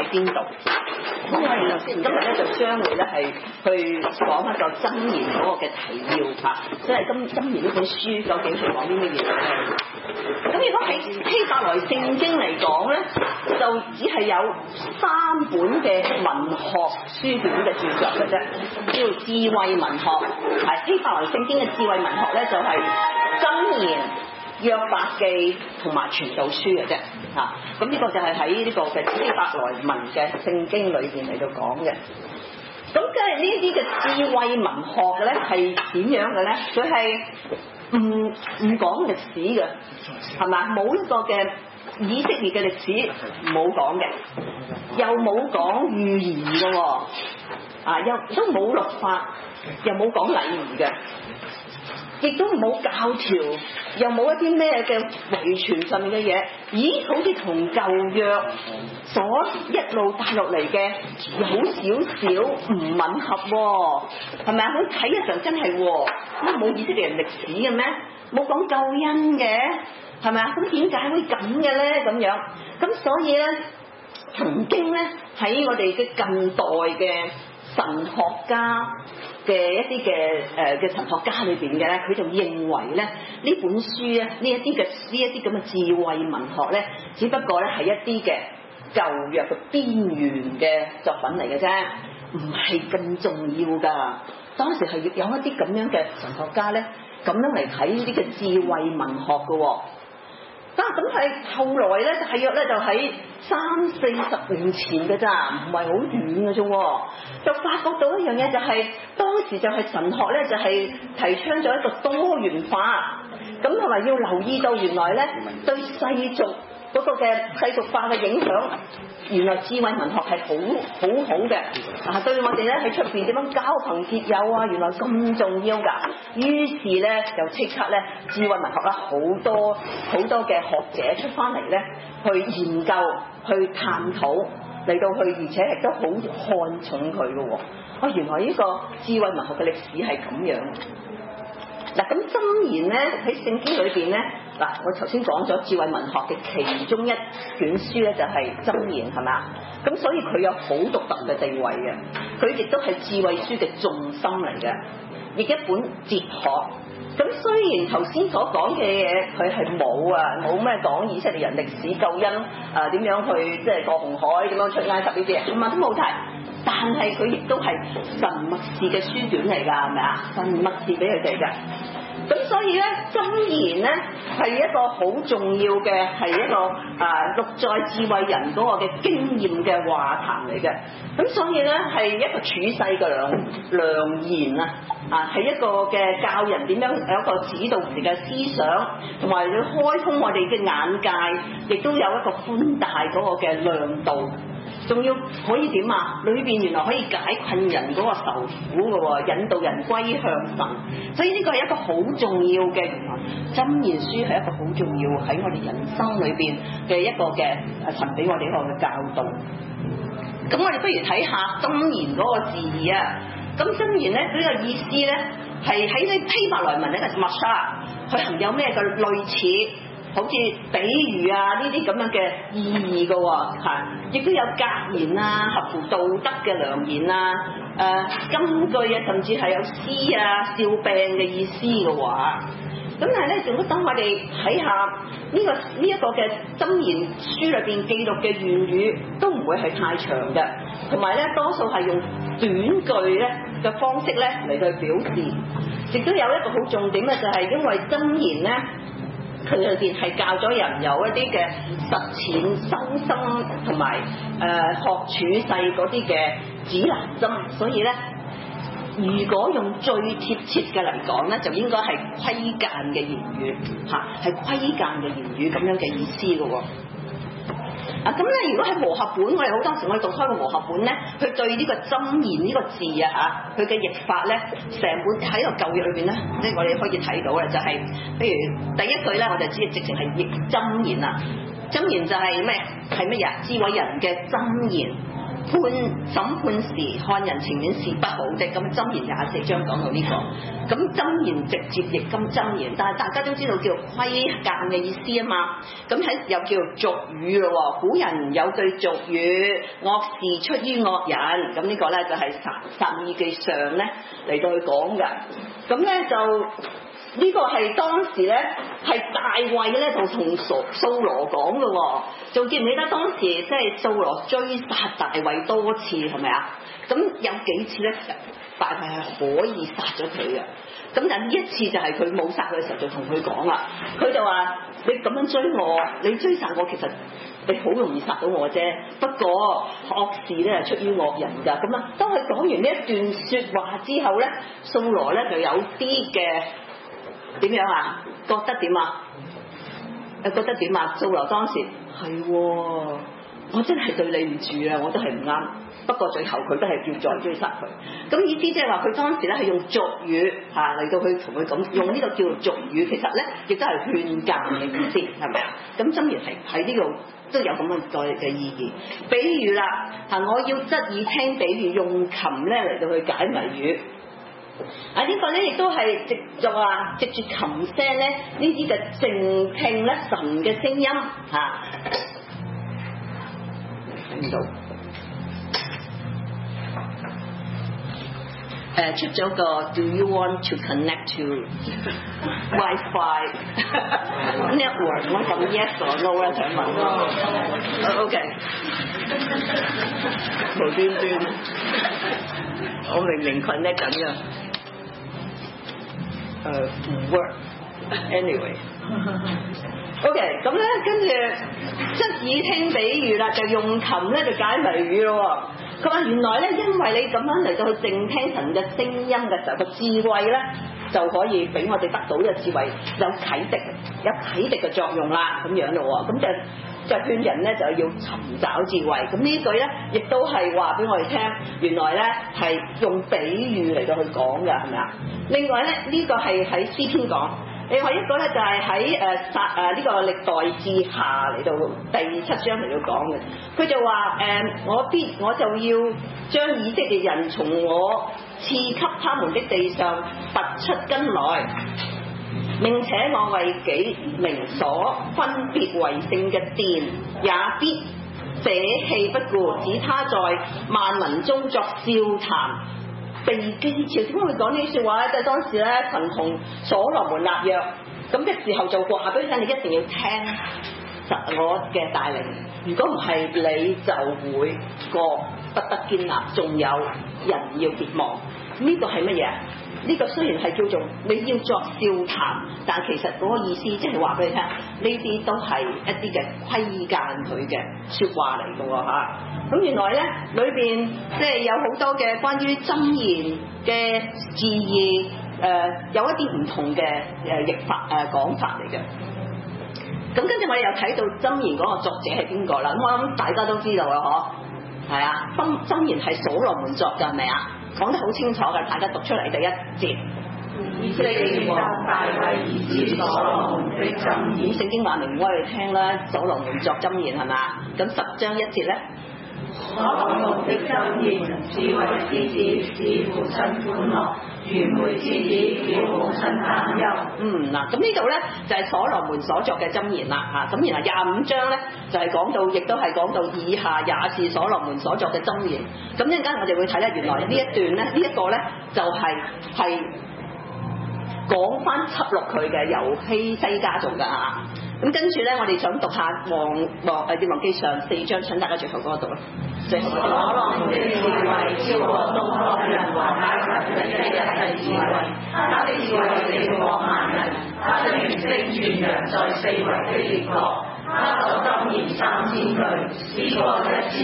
邊度？咁我哋今日咧就將會咧係去講一個箴言嗰個嘅提要嚇，即係箴言呢本書究竟係講啲乜嘢咧？咁如果喺希伯來聖經嚟講咧，就只係有3本嘅文學書卷嘅著作嘅啫，叫智慧文學。係希伯來聖經嘅智慧文學咧，就係箴言、約伯記同埋傳道書嘅啫嚇。咁呢個就係喺呢個嘅希伯來文嘅聖經裏邊嚟到講嘅。咁即係呢啲嘅智慧文學嘅咧係點樣嘅咧？佢係唔講歷史嘅，係咪？冇一個嘅以色列嘅歷史冇講嘅，又冇講預言嘅喎，又都冇律法，又冇講禮儀嘅，亦都冇教條，又冇一啲咩嘅遺傳上面嘅嘢。咦，好似同舊約所一路帶落嚟嘅有少少唔吻合喎，係咪啊？好睇嘅時候真係喎，乜冇以色列人歷史嘅咩？冇講救恩嘅，係咪啊？咁點解會咁嘅咧？咁樣，咁所以咧，曾經咧喺我哋嘅近代嘅神學家嘅一啲嘅神學家裏邊嘅咧，佢就認為咧呢本書咧呢一啲咁嘅智慧文學咧，只不過咧係一啲嘅舊約嘅邊緣嘅作品嚟嘅啫，唔係咁重要㗎。當時係有一啲咁樣嘅神學家咧，咁樣嚟睇呢啲嘅智慧文學嘅喎。咁係後來咧，大約咧就喺30-40年前嘅咋，唔係好遠嘅啫。就發覺到一樣嘢，就係當時就係神學咧，就係提倡咗一個多元化，咁同埋要留意到原來咧對世俗嗰個嘅世俗化嘅影響，原來智慧文學係好嘅，對我哋咧喺出邊點樣交朋結友啊，原來咁重要㗎。於是咧就即刻咧智慧文學啦，好多嘅學者出翻嚟咧去研究、去探討嚟到去，而且亦都好看重佢嘅喎。原來呢個智慧文學嘅歷史係咁樣。嗱，咁箴言咧喺聖經裏邊咧，我頭先講咗智慧文學嘅其中一卷書咧就係箴言，係咪？咁所以佢有好獨特嘅地位嘅，佢亦都係智慧書嘅重心嚟嘅，亦一本哲學。咁雖然頭先所講嘅嘢佢係冇咩講以色列人歷史救恩點樣去即係過紅海，點樣出埃及呢啲嘢，都冇提。但係佢亦都係神默示嘅書卷嚟㗎，係咪啊？神默示俾佢哋嘅。咁所以咧，箴言咧係一個好重要嘅，係一個六在智慧人嗰個嘅經驗嘅話談嚟嘅。咁所以咧係一個處世嘅良言啊，係一個嘅教人點樣有一個指導我哋嘅思想，同埋要開通我哋嘅眼界，亦都有一個寬大嗰個嘅亮度。仲要可以點啊？裏邊原來可以解困人嗰個愁苦嘅喎，引導人歸向神。所以呢個係一個好重要嘅，原來箴言書係一個好重要喺我哋人生裏邊嘅一個嘅神俾我哋一個嘅教導。咁我哋不如睇下箴言嗰個字義啊。咁箴言咧呢個意思咧係喺呢希伯來文咧係默沙，佢含有咩嘅類似？好似比喻啊呢啲咁樣嘅意義嘅喎，亦都有格言啊，合乎道德嘅良言啊，金句啊，甚至係有詩啊、笑柄嘅意思嘅話。咁但係咧，仲要等我哋睇下呢一個嘅箴言書裏邊記錄嘅言語都唔會係太長嘅，同埋咧多數係用短句咧嘅方式咧嚟去表示。亦都有一個好重點嘅就係因為箴言咧。佢裏邊係教咗人有一啲嘅實踐修心同埋學處世嗰啲嘅指南針，所以咧，如果用最貼切嘅嚟講咧，就應該係規諫嘅言語係規諫嘅言語咁樣嘅意思嘅喎。咁咧，如果喺和合本，我哋好多時我哋讀開個和合本咧，佢對呢個箴言呢個字佢嘅譯法咧，成本喺個舊約裏邊咧，即係我哋可以睇到嘅就係，譬如第一句咧，我就知直情係譯箴言啦。箴言就係咩？係乜嘢？智慧人嘅箴言。 審判時看人情面是不好的，咁箴言24章講到呢、個，咁箴言直接譯今箴言，但係大家都知道叫規諫嘅意思啊嘛，咁喺又叫俗語咯喎，古人有句俗語，惡事出於惡人，咁呢個咧就係撒母耳記上咧嚟到去講嘅，咁咧就。呢個係當時咧係大衛咧就同掃羅講嘅喎，仲記唔記得當時即係掃羅追殺大衛多次係咪啊？咁有幾次咧大衛係可以殺咗佢嘅，咁但係呢一次就係佢冇殺佢嘅時候就同佢講啦，佢就話你咁樣追我，你追殺我其實你好容易殺到我啫，不過惡事咧係出於惡人㗎，咁啊當佢講完呢一段説話之後咧，掃羅咧就有啲嘅。點樣啊？覺得點啊？覺得點啊？掃羅當時係喎，我真係對你唔住啊！我都係唔啱。不過最後佢都係要再追殺佢。咁意思即係話佢當時咧係用俗語嚇嚟到去同佢咁用呢個叫做俗語，其實咧亦都係勸諫嘅意思，係咪啊？咁箴言係喺呢度都有咁嘅意義。比如啦嚇，我要側耳聽比喻，用琴咧嚟到去解謎語。啊！呢個咧亦都係藉住琴聲咧，呢啲嘅靜聽咧神嘅聲音嚇，睇唔到。出咗個 Do you want to connect to Wi-Fi network？ 我撳 yes or no 啦，想問。OK， 無端端，我明明 connect 緊㗎。唔 work，anyway， OK， 咁咧跟住側耳聽比喻啦，就用琴咧就解謎語咯。佢話原來咧，因為你咁樣嚟到去靜聽神嘅聲音嘅時候，個智慧咧就可以俾我哋得到呢個智慧，有啟迪嘅作用啦，咁樣咯。咁就勸人咧就要尋找智慧。咁呢句咧亦都係話俾我哋聽，原來咧係用比喻嚟到去講嘅，係咪啊？另外咧呢個係喺詩篇講，另外一個咧就係喺呢個歷代志下嚟到第7章嚟到講嘅。佢就話我就要將以色列人從我賜給他們的地上拔出根來，並且我為己名所分別為聖嘅殿，也必捨棄不顧，使他在萬民中作笑談，被譏誚。點解會講呢啲説話咧？就係當時咧神同所羅門立約，咁嘅時候就話俾佢聽，你一定要聽我嘅帶領，如果唔係你就會過不得建立，仲有人要滅亡。呢個係乜嘢？呢個雖然係叫做你要作笑談，但其實嗰個意思即係話俾你聽，呢啲都係一啲嘅規諫佢嘅説話嚟嘅喎嚇。咁原來咧裏邊即係有好多嘅關於箴言嘅字義，有一啲唔同嘅譯法講法嚟嘅。咁跟住我哋又睇到箴言嗰個作者係邊個啦？咁我諗大家都知道啦，嗬，係啊，箴言係所羅門作㗎，係咪啊？講得好清楚嘅，大家讀出嚟第一節。以色列王大衛兒子所羅門的箴言，聖經話明俾我哋聽啦，所羅門作箴言係嘛？咁10章1節咧，所羅門的箴言，智慧之子使父親歡樂，愚昧之子叫母親擔憂。嗱，咁呢度咧就係所羅門所作嘅箴言啦嚇。咁然後25章咧就係講到，亦都係講到以下也是所羅門所作嘅箴言。咁一陣間我哋會睇咧，原來呢一段咧，呢一個咧就係講翻輯錄佢嘅由希西家做㗎嚇。咁跟住咧，我哋想讀下列王記上4章，請大家最後嗰個讀啦。所羅門的智慧超過東方人和埃及人的一切智慧，他的智慧勝過萬人，他的名聲傳揚在四圍的列國，他作箴言3000句，使過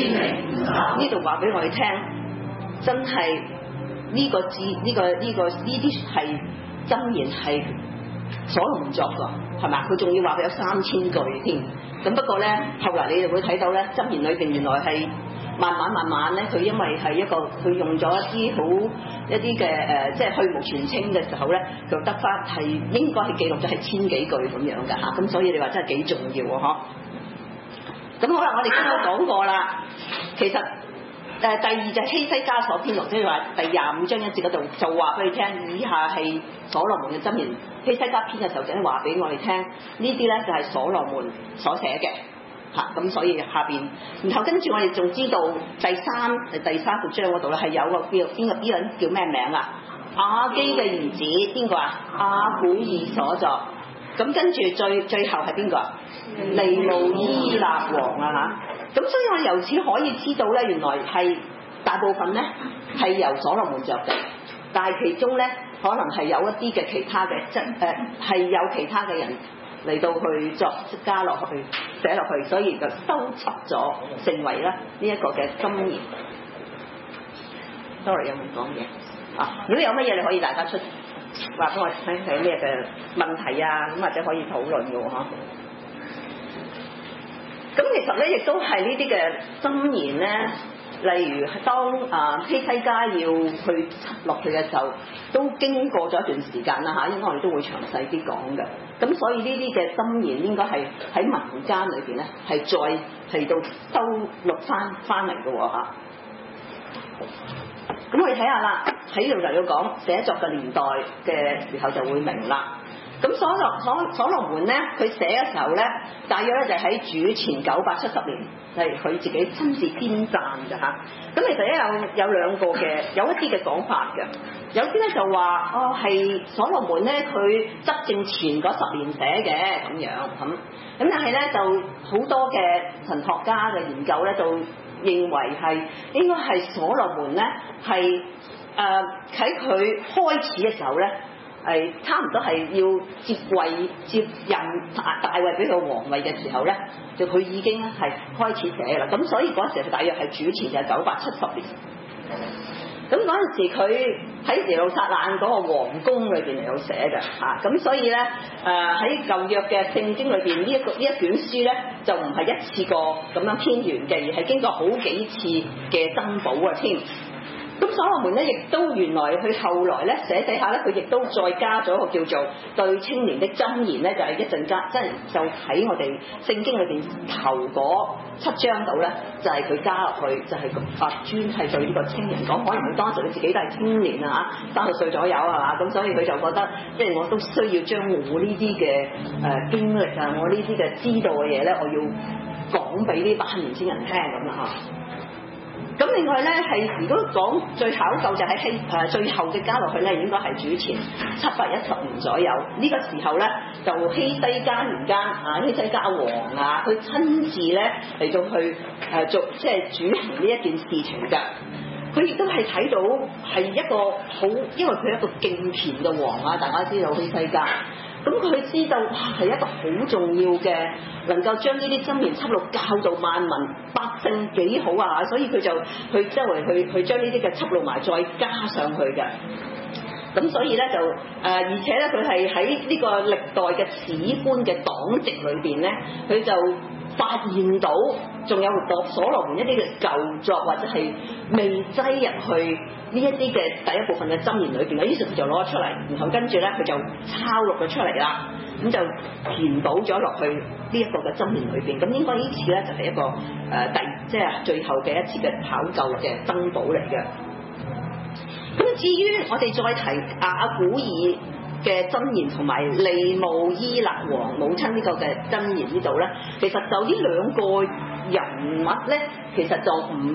1050。呢度話俾我哋聽，真係呢個字呢啲係箴言係所羅門作㗎。係咪？佢仲要話佢有3000句添。咁不過咧，後來你就會睇到咧，箴言裏邊原來係慢慢咧，佢因為係佢用咗一啲嘅即係去蕪存菁嘅時候咧，就得翻係應該係記錄咗係1000幾句咁樣㗎嚇。咁所以你話真係幾重要喎，嗬？咁好啦，我哋今日講過啦，其實第二就係希西家所編錄，即係話第25章1節嗰度就話俾你聽，以下係所羅門嘅箴言。希西家編嘅時候就係話俾我哋聽，呢啲咧就係所羅門所寫嘅嚇。咁所以下邊，然後跟住我哋仲知道第三個章嗰度咧係有個叫邊個呢人叫咩名啊？亞基嘅兒子邊個啊？亞古珥所作。咁跟住最後係邊個啊？利慕伊勒王啊嚇。咁所以我由此可以知道咧，原來係大部分咧係由所羅門著嘅，但係其中咧可能係有一啲嘅其他嘅係有其他嘅人嚟到去作加落去寫落去，所以就收集咗成為咧呢一個嘅箴言。Sorry 有冇講嘢啊？如果有乜嘢你可以大家出話俾我聽睇咩嘅問題啊，咁或者可以討論嘅喎。咁其實咧，亦都係呢啲嘅箴言咧，例如當希西家要去落去嘅時候，都經過咗一段時間啦嚇，應該我哋都會詳細啲講嘅。咁所以呢啲嘅箴言應該係喺民間裏邊咧，係再嚟到收錄翻嚟嘅喎嚇。咁我哋睇下啦，喺度就要講寫作嘅年代嘅時候就會明啦。咁所羅門咧，佢寫嘅時候咧，大約咧就喺主前970年，係佢自己親自編撰嘅嚇。咁其實咧有兩個嘅，有一啲嘅講法嘅，有啲咧就話係所羅門咧佢執政前嗰10年寫嘅咁樣咁但係咧就好多嘅神學家嘅研究咧就認為係應該係所羅門咧係喺佢開始嘅時候咧。係差唔多係要接任大衛俾佢皇位嘅時候咧，就佢已經咧係開始寫啦。咁所以嗰時佢大約係主前就係970年。咁嗰陣時佢喺耶路撒冷嗰個皇宮裏邊嚟到寫嘅嚇。咁所以咧喺舊約嘅聖經裏邊呢一卷書咧就唔係一次過咁樣編完嘅，而係經過好幾次嘅增補啊添。咁所羅門咧，亦都原來佢後來咧寫下咧，佢亦都再加咗一個叫做對青年的箴言咧，就係一陣間，即係就喺我哋聖經裏邊頭嗰7章度咧，就係佢加入去，就係專係對呢個青年講。可能佢當時佢自己都係青年啊嚇，30歲左右係嘛，咁所以佢就覺得，即係我都需要將我呢啲嘅經歷啊，我呢啲嘅知道嘅嘢咧，我要講俾呢班年輕人聽咁啦嚇。咁另外咧係如果講最考究就喺最後嘅加落去咧，應該係主前710年左右。呢個時候咧就希西家年間希西家王佢親自咧嚟到去做即係主行呢一件事情㗎。佢亦都係睇到係一個好，因為佢係一個敬虔嘅王啊，大家知道希西家。咁佢知道係一個好重要嘅，能夠將呢啲箴言輯錄教導萬民百姓幾好啊！所以佢就去周圍去將呢啲嘅輯錄埋，再加上去嘅。咁所以咧就而且咧佢係喺呢個歷代嘅史官嘅黨籍裏邊咧，佢就發現到仲有所羅門一啲嘅舊作或者係未擠入去呢一啲嘅第一部分嘅箴言裏邊嘅，於是佢就攞咗出嚟，然後跟住咧佢就抄錄咗出嚟啦，咁就填補咗落去呢一個嘅箴言裏邊。咁應該呢次咧就係一個即係最後嘅一次嘅考究嘅增補嚟嘅。咁至於我哋再提亞古珥嘅箴言同埋利慕伊勒王母親呢個嘅箴言呢度咧，其實就呢兩個人物咧，其實就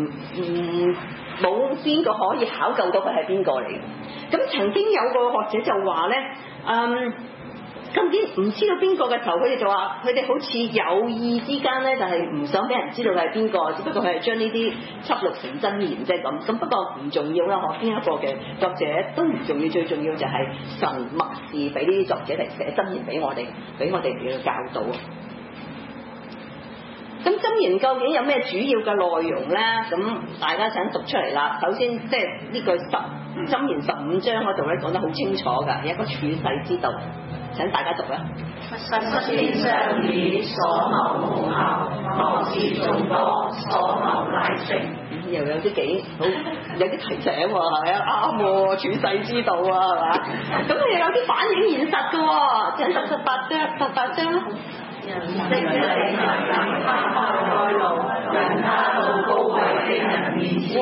冇邊個可以考究到佢係邊個嚟嘅。咁曾經有個學者就話咧，究竟唔知道邊個嘅時候，佢哋就話佢哋好似有意之間咧，就係唔想俾人知道佢係邊個，只不過佢係將呢啲輯錄成箴言啫咁。咁不過唔重要啦，邊一個嘅作者都唔重要，最重要就係神默示俾呢啲作者嚟寫箴言俾我哋嚟教導。咁箴言究竟有咩主要嘅內容咧？咁大家想讀出嚟啦。首先即係呢句箴言15章嗰度咧講得好清楚㗎，有一個處世之道。請大家讀啦。 失天相與所謀無效，莫致眾多，所謀乃成。 又有啲幾好，有啲提醒喎，係啊，啱喎，處世之道啊，係嘛？咁你有啲反映現實㗎喎，請讀18章啦。 人的理能開路，人他到高位的人面前。 哇！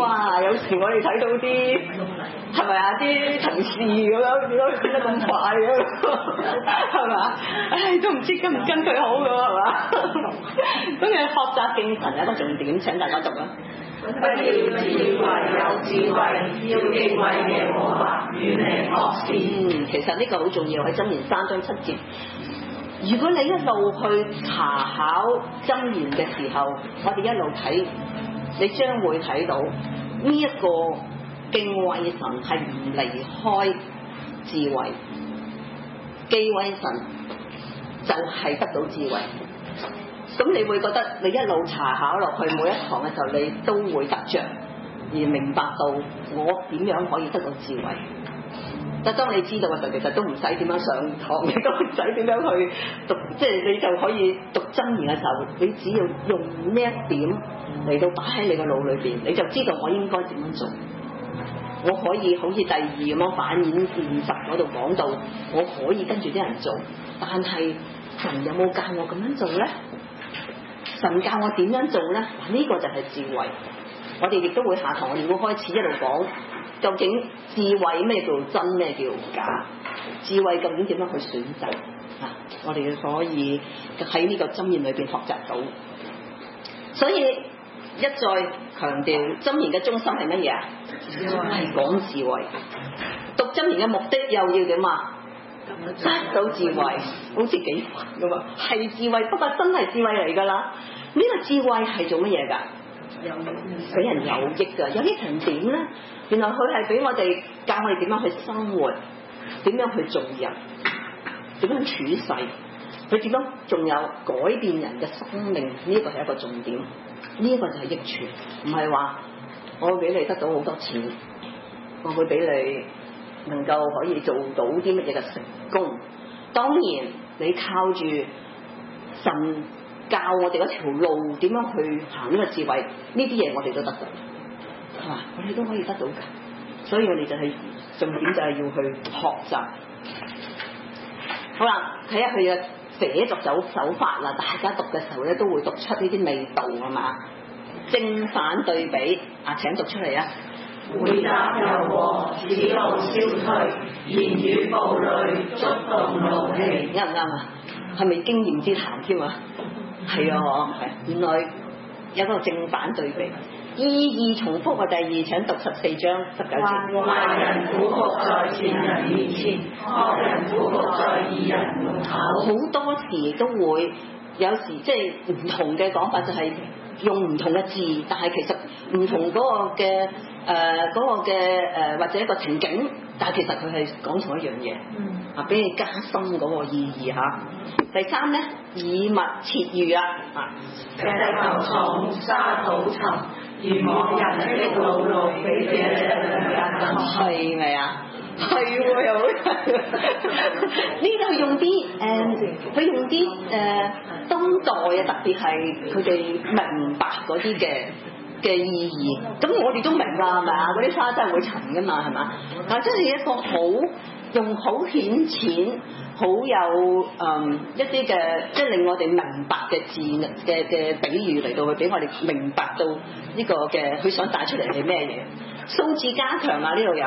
有時我哋睇到啲係咪啊啲同事咁樣點解佢變得咁快嘅係嘛？唉都唔知跟唔跟佢好㗎係嘛？咁嘅學習精神有一個重點，請大家讀啦。 不要自以為有智慧，要敬畏耶和華，遠離惡事。 其實呢個好重要喺箴言3章7節。如果你一路去查考箴言嘅時候，我哋一路睇，你將會睇到呢一個敬畏神係唔離開智慧，敬畏神就係得到智慧。咁你會覺得你一路查考落去每一堂嘅時候，你都會得着，而明白到我點樣可以得到智慧。但當你知道嘅時候，其實都唔使點樣上堂，你都唔使點樣去讀，即係你就可以讀箴言嘅時候，你只要用呢一點嚟到擺喺你個腦裏邊，你就知道我應該點樣做。我可以好似第2咁樣反映現實嗰度講到，我可以跟住啲人做，但係神有冇教我咁樣做咧？神教我點樣做咧？呢個就係智慧。我哋亦都會下堂，我哋會開始一路講究竟智慧咩叫真，咩叫假？智慧究竟點樣去選擇啊？我哋可以喺呢個箴言裏邊學習到。所以一再強調箴言嘅中心係乜嘢啊？係講智慧。讀箴言嘅目的又要點啊？得到智慧，好似幾煩噶嘛？係智慧，不過真係智慧嚟㗎啦。呢個智慧係做乜嘢㗎？俾人有益㗎，有益成點咧？原來佢係俾我哋教我哋點樣去生活，點樣去做人，點樣處世，佢點樣仲有改變人嘅生命，呢個係一個重點，呢個就係益處，唔係話我會俾你得到好多錢，我會俾你能夠可以做到啲乜嘢嘅成功。當然你靠住神教我哋嗰條路點樣去行呢個智慧，呢啲嘢我哋都得到，係嘛？我哋都可以得到㗎，所以我哋就係重點就係要去學習。好啦，睇下佢嘅寫作手法啦，大家讀嘅時候咧都會讀出呢啲味道係嘛？正反對比啊，請讀出嚟啊！ 回答柔和，使怒消退；言語暴戾，觸動怒氣。 啱唔啱啊？係咪經驗之談添啊？係啊，係。原來有個正反對比，意義重複啊！第2，請讀14章19節。 壞人俯伏在善人面前，惡人俯伏在義人門口。 好多時都會有時即係唔同嘅講法，就係用唔同嘅字，但係其實唔同嗰個嘅或者一個情景，但係其實佢係講同一樣嘢，啊俾你加深嗰個意義嚇。第3咧，以物切喻啊， 石頭重，沙土沉，如往人的惱怒比這兩更深。 係咪啊？係喎，又好呢度用啲佢用啲當代啊，特別係佢哋明白嗰啲嘅意義，咁我哋都明啦，係咪啊？嗰啲沙真係會沉噶嘛，係嘛？但係真係一個用好顯淺、好有一啲嘅，即係令我哋明白嘅字嘅比喻嚟到去俾我哋明白到呢個嘅佢想帶出嚟係咩嘢？數字加強啊！呢度有。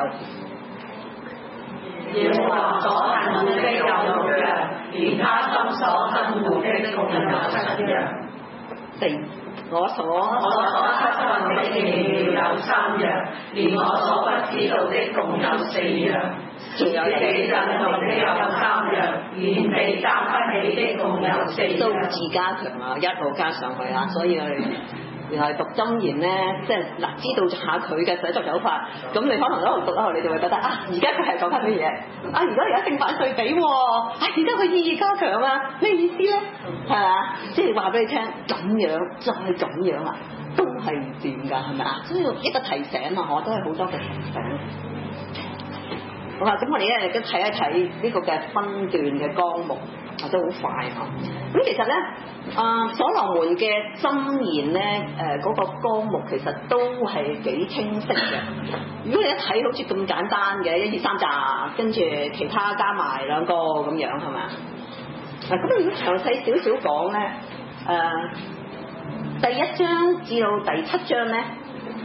耶和華所恨惡的有6樣，連他心所憎惡的共有7樣。我所不問的奇妙有3樣，連我所不知道的共有4樣。仲有地震動的有3樣，連地擔不起的共有4樣。 數字加強啊，一路加上去啊，所以我哋原來讀箴言咧，即係嗱，知道下佢嘅寫作手法，咁你可能一路讀一路，你就會覺得啊，而家佢係講緊乜嘢？啊，而家正反對比喎，啊，而家佢意義加強啊，咩意思咧？係嘛？即係話俾你聽，咁樣再咁樣啊，都係唔掂㗎，係咪啊？所以一個提醒啊，我都係好多嘅提醒。好啦，咁我哋咧都睇一睇呢個嘅分段嘅綱目。都好快嚇，咁其實咧，所羅門嘅箴言咧，嗰個綱目其實都係幾清晰嘅。如果你一睇好似咁簡單嘅1、2、3集，跟住其他加埋2個咁樣係咪啊？咁如果詳細少少講咧，第1章至到第7章咧，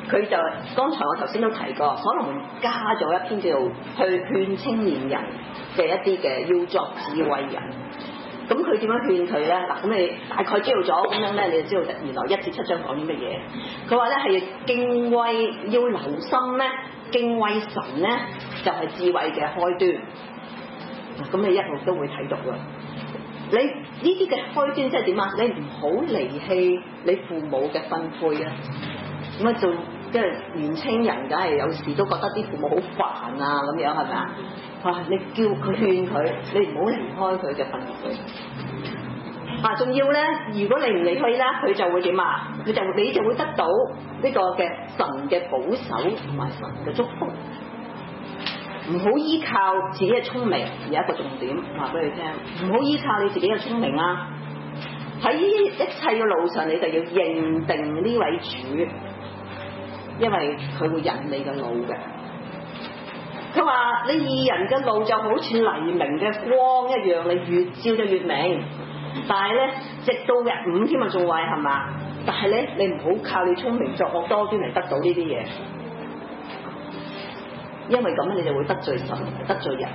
佢就剛才我頭先都提過，所羅門加咗一篇叫做去勸青年人嘅一啲嘅要作智慧人。咁佢點樣勸佢咧？嗱，咁你大概知道咗咁樣咧，你就知道原來1至7章講啲乜嘢。佢話咧係敬畏，要留心咧，敬畏神咧就係智慧嘅開端。咁你一路都會睇到㗎。你呢啲嘅開端即係點啊？你唔好離棄你父母嘅訓誨啊！咁啊做即係年青人，梗係有時都覺得啲父母好煩啊咁樣係咪啊？你叫佢勸佢，你唔好離開佢嘅訓誨。仲要咧，如果你唔離開咧，佢就會點啊？你就會得到呢個嘅神嘅保守同埋神嘅祝福。唔好依靠自己嘅聰明，有一個重點話俾你聽，唔好依靠你自己嘅聰明啦。喺一切嘅路上，你就要認定呢位主，因為佢會引你嘅路嘅。佢話你義人嘅路就好似黎明嘅光一樣，你越照就越明。但係咧，直到日午添啊，仲壞係嘛？但係咧，你唔好靠你聰明作惡多端嚟得到呢啲嘢。因為咁你就會得罪神，得罪人。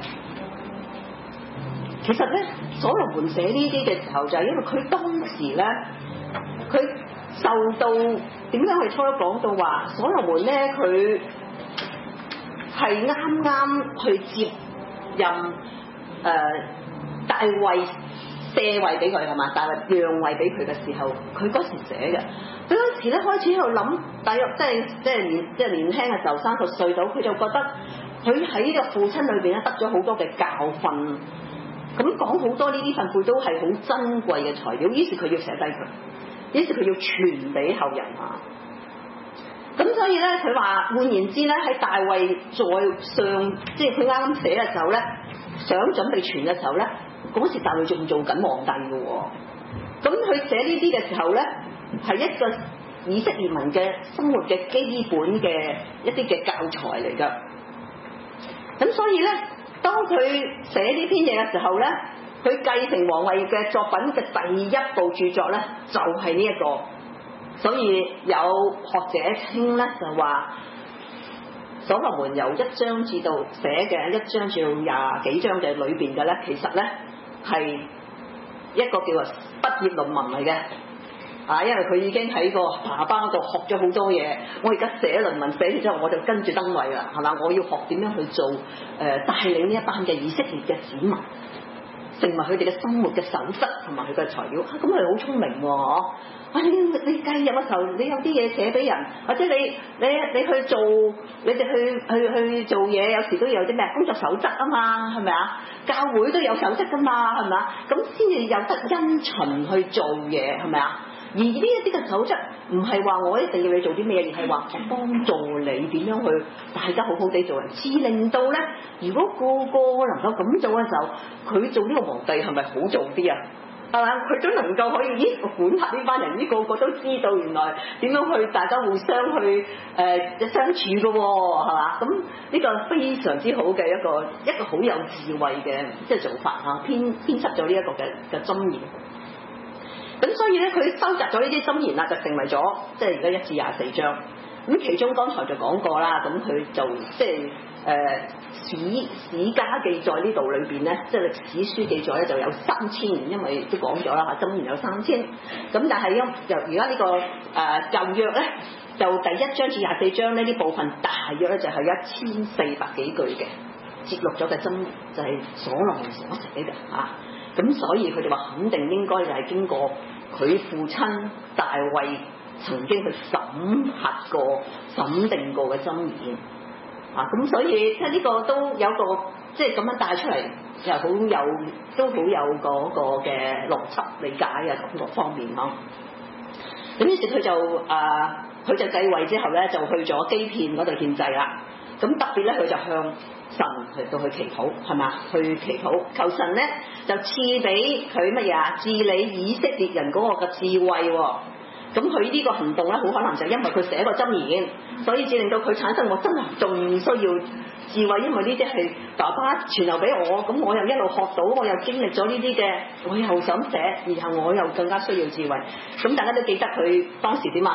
其實咧，所羅門寫呢啲嘅時候，就係因為佢當時咧，佢受到點解佢初一講到話，所羅門咧佢係啱啱去接任大衛卸位俾佢係嘛？大衛讓位俾佢嘅時候，佢嗰時寫嘅。佢嗰時咧開始喺度諗，大約即係年輕嘅時候30歲到，佢就覺得佢喺呢個父親裏邊咧得咗好多嘅教訓，咁講好多呢啲訓誨都係好珍貴嘅材料，於是佢要寫低佢，於是佢要傳俾後人啊。咁所以咧，佢話換言之咧，喺大衛在上，即係佢啱啱寫嘅時候咧，想準備傳嘅時候咧，嗰時大衛仲做緊皇帝嘅喎。咁佢寫呢啲嘅時候咧，係一個以色列民嘅生活嘅基本嘅一啲嘅教材嚟㗎。咁所以咧，當佢寫呢篇嘢嘅時候咧，佢繼承皇位嘅作品嘅第一部著作咧，就係呢一個。所以有學者稱咧，就話所羅門由1章至到寫嘅1章至到20幾章嘅裏邊嘅咧，其實咧係一個叫做畢業論文嚟嘅。因為佢已經喺個爸爸度學咗好多嘢，我而家寫論文寫完之後，我就跟住登位啦，係嘛？我要學點樣去做帶領呢一班嘅以色列嘅子民，成為佢哋嘅生活嘅守則同埋佢嘅材料。咁佢好聰明喎，你計入嘅時候，你有啲嘢寫俾人，或者你去做，你哋去做嘢，有時都有啲咩工作守則啊嘛，係咪啊？教會都有守則噶嘛，係咪啊？咁先至有得因循去做嘢，係咪啊？而呢一啲嘅守則唔係話我一定要你做啲咩，而係話幫助你點樣去大家好好地做人，至令到咧，如果個個能夠咁做嘅時候，佢做呢個皇帝係咪好做啲啊？係嘛？佢都能夠可以管轄呢班人，個個都知道原來點樣去大家互相去相處嘅喎，係嘛？咁呢個非常之好嘅一個好有智慧嘅即係做法嚇，編輯咗呢一個嘅箴言。咁所以咧，佢收集咗呢啲箴言啦，就成為咗即係而家1至24章。咁其中剛才就講過啦，咁佢就即係史家記載呢度裏邊咧，即係歷史書記載咧就有3000，因為都講咗啦嚇，箴言有3000。咁但係就而家呢個舊約咧，就第1章至24章呢啲部分大約咧就係1400幾句嘅節錄咗嘅箴言，就係所羅門所寫嘅嚇。咁所以佢哋話肯定應該就係經過佢父親大衛曾經去審核過、審定過嘅箴言咁所以即係呢個都有個即係咁樣帶出嚟，又好有都好有嗰個嘅邏輯理解啊咁各方面咯。咁於是佢就繼位之後咧，就去咗基遍嗰度獻祭啦。咁特別咧，佢就向神嚟到去祈禱，係嘛？去祈禱求神咧就賜俾佢乜嘢啊？治理以色列人嗰個嘅智慧喎。咁佢呢個行動咧，好可能就因為佢寫個箴言，所以至令到佢產生我真係仲需要智慧，因為呢啲係爸爸傳留俾我，咁我又一路學到，我又經歷咗呢啲嘅，我又想寫，然後我又更加需要智慧。咁大家都記得佢當時點啊？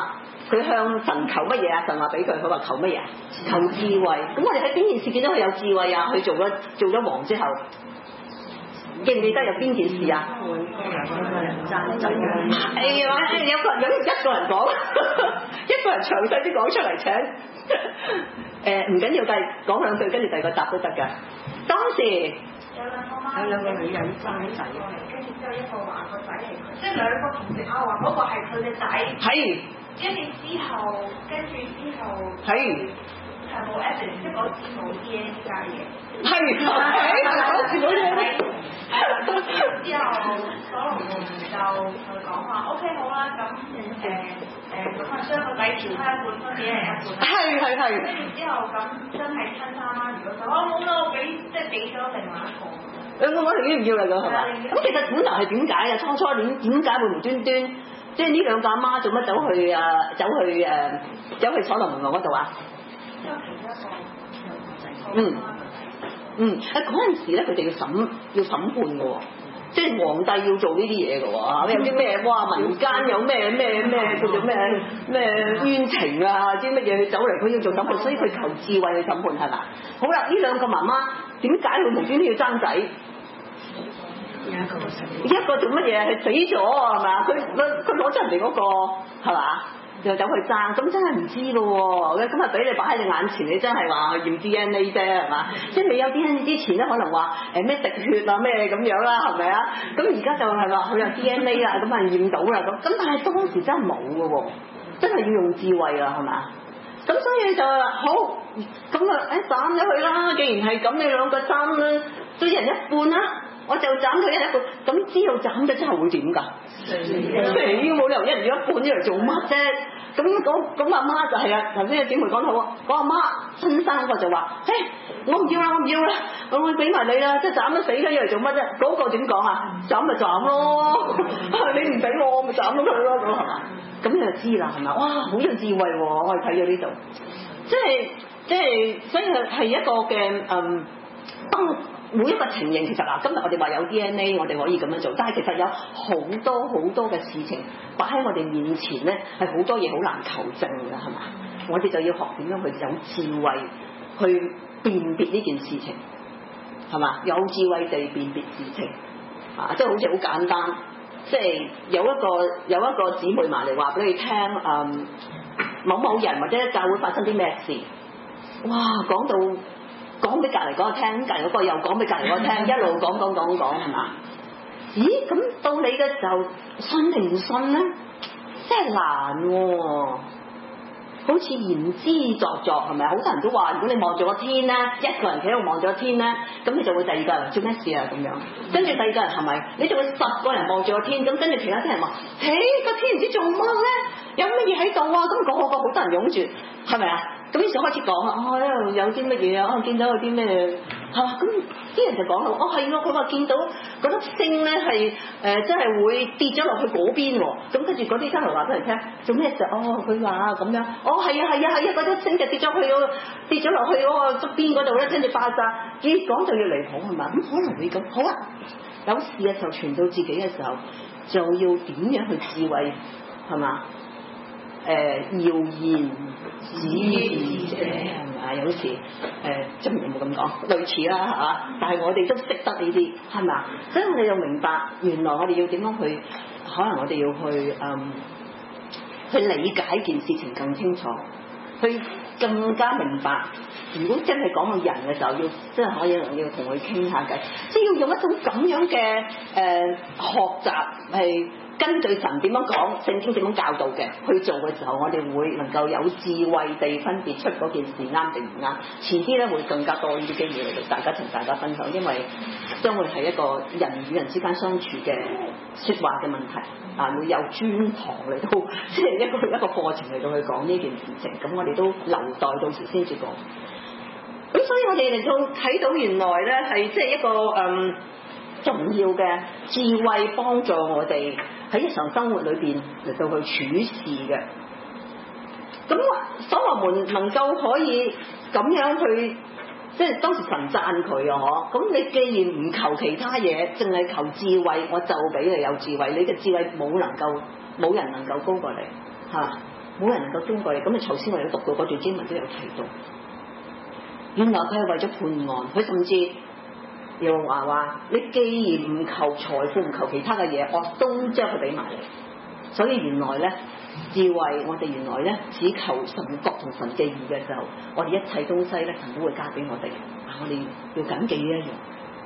佢向神求乜嘢啊？神話俾佢話求乜嘢啊？求智慧。咁我哋喺邊件事見到佢有智慧啊？佢做咗王之後，記唔記得有邊件事啊？係啊，有一個人講，一個人詳細啲講出嚟請。唔緊要，但係講兩句，跟住第二個答都得㗎。當時有兩個女人生仔，跟住之後一個話個仔係佢，即係兩個同時話嗰個係佢嘅仔。係。跟住之後係冇 evidence，即係嗰次冇 DNA 呢家嘢。係嗰次冇 DNA。之後所羅門就講話 OK 好啦，咁咁啊將個仔調開一半，分俾人一半。係。跟住之後咁真係親生媽，如果就冇啦，我俾咗另外一個。我哋要唔要嚟㗎係嘛？ 咁其實本來係點解啊？初初點解會無端端？即係呢兩個阿媽做乜走去所羅門王嗰度啊？ 因為其中一個嗰陣時咧，佢哋要審判嘅喎，即係皇帝要做呢啲嘢嘅喎，有啲咩民間有咩叫做咩冤情啊，啲乜嘢佢走嚟，佢要做審判，所以佢求智慧去審判係嘛？好啦，呢兩個媽媽點解佢無端端要爭仔？一個做乜嘢？係死咗係嘛？佢攞咗人哋嗰個係嘛？又走去爭，咁真係唔知咯喎！咁啊俾你擺喺你眼前，你真係話驗 DNA 啫係嘛？即係未有 DNA 之前咧，可能話咩滴血啊咩咁樣啦，係咪啊？咁而家就係話佢有 DNA 啦，咁啊驗到啦咁。但係當時真係冇嘅喎，真係要用智慧啊係嘛？咁所以就話好，咁啊斬咗佢啦！既然係咁，你兩個爭啦，都一人一半啦。我就斬佢一人一半，咁知道斬咗之後會點㗎？死冇理由一人要一半出嚟做乜啫？咁阿媽就係啊，頭先阿姐妹講得好啊，我阿媽親生個就話：嘿，我唔要啦，我會俾埋你啦，即係斬咗死咗要嚟做乜啫？嗰個點講啊？斬咪斬咯，你唔俾我咪斬咗佢咯，咁係嘛？咁你就知啦，係咪？哇，好有智慧喎！我哋睇咗呢度，即係，所以係一個嘅每一個情形其實嗱，今日我哋話有 DNA， 我哋可以咁樣做，但係其實有好多嘅事情擺喺我哋面前咧，係好多嘢好難求證㗎，係嘛？我哋就要學點樣去有智慧去辨別呢件事情，係嘛？有智慧地辨別事情，即係好似好簡單，即係有一個姊妹埋嚟話俾你聽，某人或者教會發生啲咩事，哇，講俾隔離嗰個聽，隔離嗰個又講俾隔離嗰個聽，一路講係嘛？咦，咁到你嘅時候信定唔信咧？真係難喎，好似言之鑿係咪？好多人都話，如果你望住個天咧，一個人企喺度望住個天咧，咁你就會第二個人做咩事啊咁樣？跟住第二個人係咪？你就會10個人望住個天，咁跟住其他啲人話：個天唔知做乜咧？有乜嘢喺度啊？咁講好多人擁住，係咪啊？咁於是開始講啊，呢度有啲乜嘢啊？見到有啲咩嚇？咁啲人就講啦，係咯，佢話見到嗰粒星咧係真係會跌咗落去嗰邊喎。咁跟住嗰啲真係話俾人聽，做咩事？佢話咁樣，係啊，嗰粒星就跌咗落去嗰個側邊嗰度咧，跟住爆炸。越講就越離譜係嘛？咁可能會咁好啊。有事嘅時候傳到自己嘅時候，就要點樣去智慧係嘛？謠言止智者係咪？有時真係冇咁講，類似啦嚇。但係我哋都識得呢啲係咪？所以我哋就明白，原來我哋要點樣去，可能我哋要去理解件事情更清楚，去更加明白。如果真係講到人嘅時候，要真係可以要同佢傾下偈，即係要用一種咁樣嘅學習係。根據神點樣講，聖經點樣教導嘅去做嘅時候，我哋會能夠有智慧地分別出嗰件事啱定唔啱。遲啲咧會更加多呢啲經驗嚟到大家同大家分享，因為將會係一個人與人之間相處嘅説話嘅問題，會有專堂嚟到，即係一個課程嚟到去講呢件事情。咁我哋都留待到時先至講。咁所以我哋嚟到睇到原來咧係即係一個重要嘅智慧幫助我哋喺日常生活裏邊嚟到去處事嘅。咁所羅門能夠可以咁樣去，即係當時神讚佢啊！咁你既然唔求其他嘢，淨係求智慧，我就俾你有智慧。你嘅智慧冇人能夠高過你嚇。 冇人能夠經過你。咁啊頭先我哋讀到嗰段經文都有提到，原來佢係為咗判案，佢甚至耶和華話：你既然唔求財富，唔求其他嘅嘢，我都將佢俾埋你。所以原來咧，智慧我哋原來咧只求神國同神嘅義嘅時候，我哋一切東西咧神都會加俾我哋。我哋要謹記呢一樣。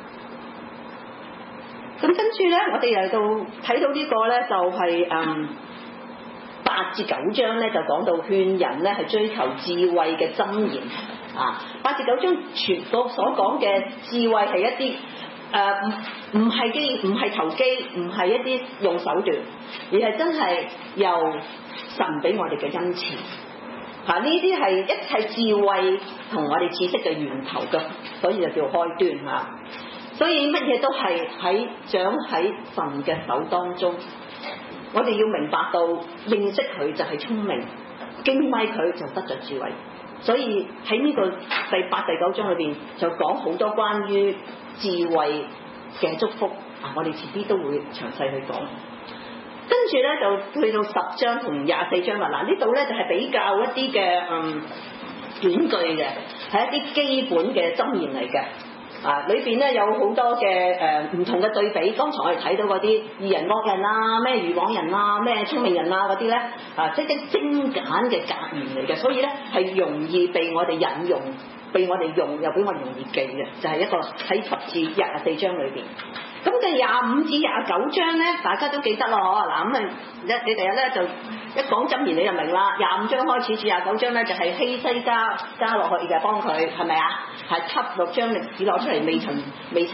咁跟住咧，我哋嚟到睇到呢個咧，就係8至9章咧，就講到勸人咧係追求智慧嘅箴言啊。8至9章全個所講嘅智慧係一啲唔係投機，唔係一啲用手段，而係真係由神俾我哋嘅恩賜。呢啲係一切智慧同我哋知識嘅源頭嘅，所以就叫開端嚇。所以乜嘢都係掌喺神嘅手當中，我哋要明白到認識佢就係聰明，敬畏佢就得着智慧。所以喺呢個第8、第9章裏邊就講好多關於智慧嘅祝福，我哋遲啲都會詳細去講。跟住咧就去到10章同24章啦。呢度咧就係比較一啲嘅短句嘅，係一啲基本嘅箴言嚟嘅。裏邊咧有好多嘅唔同嘅對比。剛才我哋睇到嗰啲義人惡人啊，咩愚妄人啊，咩聰明人啊嗰啲咧，即係啲精簡嘅格言嚟嘅，所以咧係容易被我哋引用，被我哋用，又俾我哋容易記嘅，就係一個喺10至24章裏邊。咁嘅25至29章咧，大家都記得咯，嗱咁你哋咧就一講箴言你就明啦。25章開始至29章咧就係希西家加落去嘅，幫佢係咪啊？係輯錄將歷史攞出嚟，未曾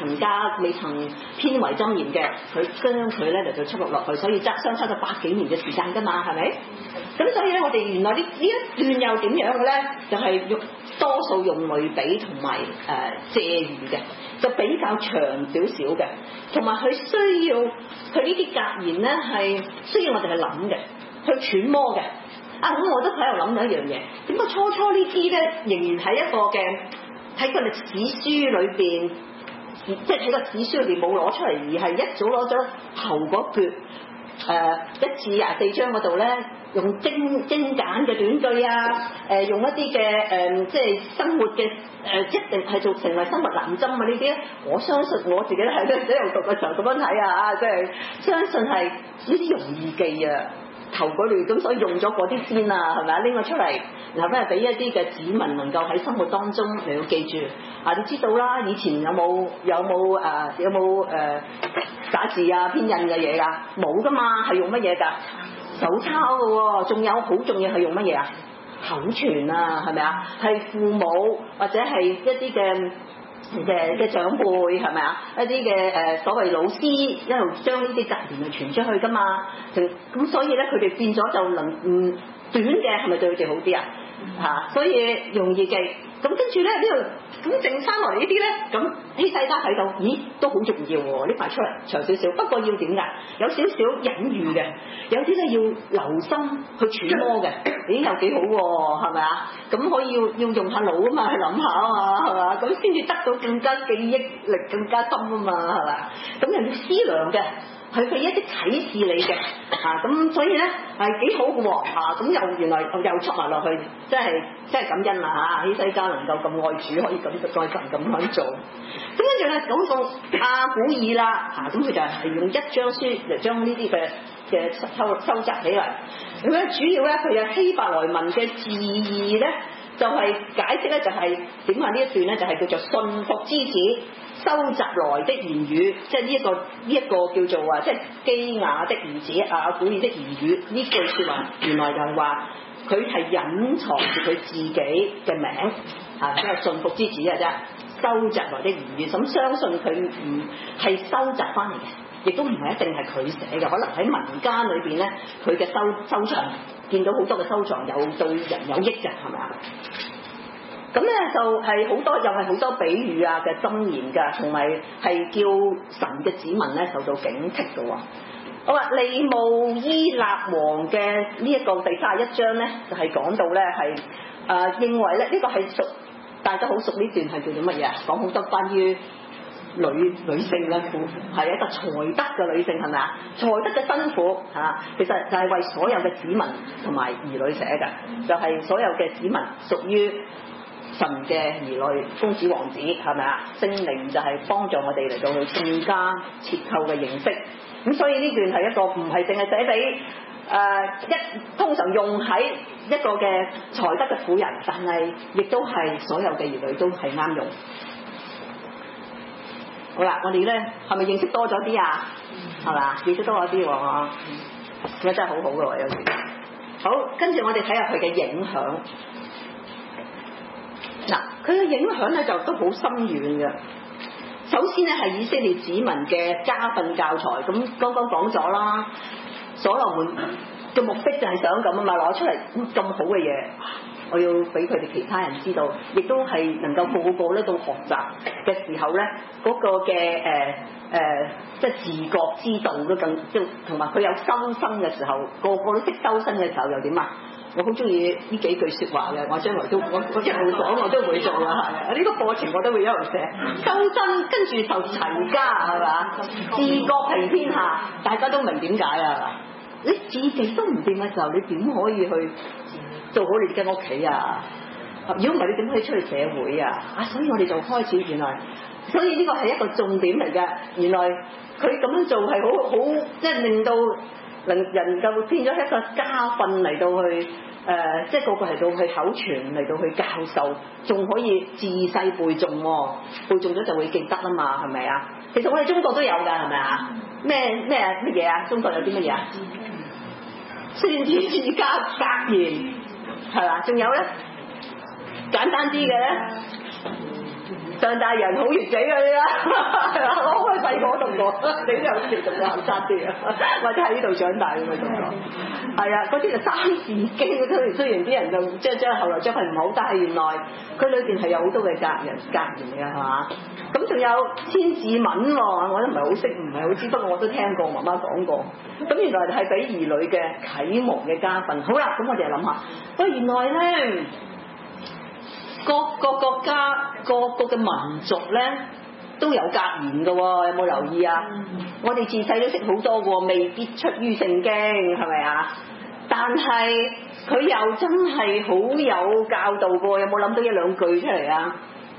編為箴言嘅，佢將佢咧就輯錄落去，所以相差咗百幾年嘅時間㗎嘛，係咪？咁所以咧，我哋原來呢一段又點樣嘅咧？就係多數用類比同埋借喻嘅，就比較長少少嘅，同埋佢需要佢呢啲格言咧係需要我哋去諗嘅，去揣摩嘅。咁我都喺度諗到一樣嘢，點解初呢啲咧仍然係一個嘅喺個歷史書裏邊，即係喺個史書裏邊冇攞出嚟，而係一早攞咗頭嗰橛1至24章嗰度咧，用精簡嘅短句啊，用一啲嘅即係生活嘅一定係做成為生活南針啊呢啲，我相信我自己喺呢度讀嘅時候咁樣睇啊，即係相信係呢啲容易記啊。頭嗰段咁，所以用咗嗰啲先啊，係咪啊？拎咗出嚟，然後咧俾一啲嘅子民能夠喺生活當中嚟到記住。你知道啦，以前有冇打字啊、編印嘅嘢㗎？冇㗎嘛，係用乜嘢㗎？手抄㗎喎，仲有好重要係用乜嘢啊？口傳啊，係咪啊？係父母或者係一啲嘅長輩係咪啊？一啲嘅所謂老師一路將呢啲格言去傳出去㗎嘛，咁所以咧佢哋變咗就能短嘅係咪對佢哋好啲啊？所以容易記。咁跟住咧呢度咁剩翻落嚟呢啲咧，咁希西家睇到，咦都好重要喎！呢塊出嚟長少少，不過要點㗎？有少少隱喻嘅，有啲咧要留心去揣摩嘅，咦又幾好喎，係咪啊？咁可以要用下腦啊嘛，去諗下啊嘛，係嘛？咁先至得到更加記憶力更加深啊嘛，係嘛？咁又要思量嘅。佢俾一啲啟示你嘅，咁所以咧係幾好嘅喎，咁又原來又出埋落去，真係感恩啦嚇！希西家能夠咁愛主，可以咁愛神咁樣做。咁跟住咧講到亞古珥啦，咁佢就係用一章書嚟將呢啲嘅收集起嚟。咁咧主要咧佢有希伯來文嘅字義咧，就係解釋咧就係點話呢一段咧就係叫做信服之子。收集來的言語，即係呢一個叫做即係基雅的兒子亞古珥的言語，呢句説話原來就係話佢係隱藏住佢自己嘅名，即係信服之子嘅啫。收集來的言語，咁相信佢唔係收集翻嚟嘅，亦都唔係一定係佢寫嘅，可能喺民間裏邊咧，佢嘅收藏見到好多嘅收藏有對人有益嘅，係咪啊？咁咧就係好多，又係好多比喻啊嘅箴言㗎，同埋係叫神嘅子民咧受到警惕嘅喎。好啊，利慕伊勒王嘅呢一個第31章咧，就係講到咧係認為咧呢個係大家好熟呢段係叫做乜嘢啊？講好多關於女性咧，係一個才德嘅女性，係咪啊？才德嘅辛苦嚇，其實就係為所有嘅子民同埋兒女寫嘅，就係、是、所有嘅子民屬於神嘅兒女，公子王子係咪啊？聖靈就係幫助我哋嚟到去更加切透嘅認識。咁所以呢段係一個唔係淨係寫俾通常用喺一個嘅才德嘅婦人，但係亦都係所有嘅兒女都係啱用。好啦，我哋咧係咪認識多咗啲啊？係嘛，認識多咗啲喎，咁真係好好嘅喎，有時。好，跟住我哋睇下佢嘅影響。嗱，佢嘅影響咧就都好深遠嘅。首先咧係以色列子民嘅家訓教材，咁剛剛講咗啦，所羅門嘅目的就係想咁啊嘛，攞出嚟咁好嘅嘢，我要俾佢哋其他人知道，亦都係能夠個個咧到學習嘅時候咧，嗰、個嘅即係自覺之道都更即同埋佢有修身嘅時候，個個都識修身嘅時候又點啊？我好中意呢幾句説話嘅，我將來都我一路講我都會做啦，係呢個課程我都會一路寫修身，跟住就齊家係嘛，自覺平天下，大家都明點解啊？你自己都唔掂嘅時候，你點可以去做好你嘅屋企啊？如果唔係，你點可以出去社會啊？所以我哋就開始原來，所以呢個係一個重點嚟嘅。原來佢咁樣做係好即係令到人夠變咗一個家訓嚟到去即係個個嚟到去口傳嚟到去教授，仲可以自細背誦喎，背誦咗就會記得啦嘛，係咪啊？其實我哋中國都有㗎，係咪啊？乜嘢啊？中國有啲乜嘢啊？孫子治家格言係嘛？仲有咧簡單啲嘅咧，上大人好月己嗰啲啦，係嘛？我開細個讀過，你都有時讀過後生啲啊，或者喺呢度長大咁樣讀過。係啊，嗰啲就《三字經》嗰啲，雖然啲人就將後來將佢唔好，但係原來佢裏邊係有好多嘅格言嘅，係嘛？咁仲有千字文喎，我都唔係好識，唔係好知，不過我都聽過媽媽講過。咁原來係俾兒女嘅啟蒙嘅家訓。好啦，咁我哋就諗下，喂，原來咧各個國家、各個嘅民族咧都有格言嘅喎，有冇留意啊？我哋自細都識好多喎，未必出於聖經，係咪啊？但係佢又真係好有教導嘅，有冇諗到一兩句出嚟啊？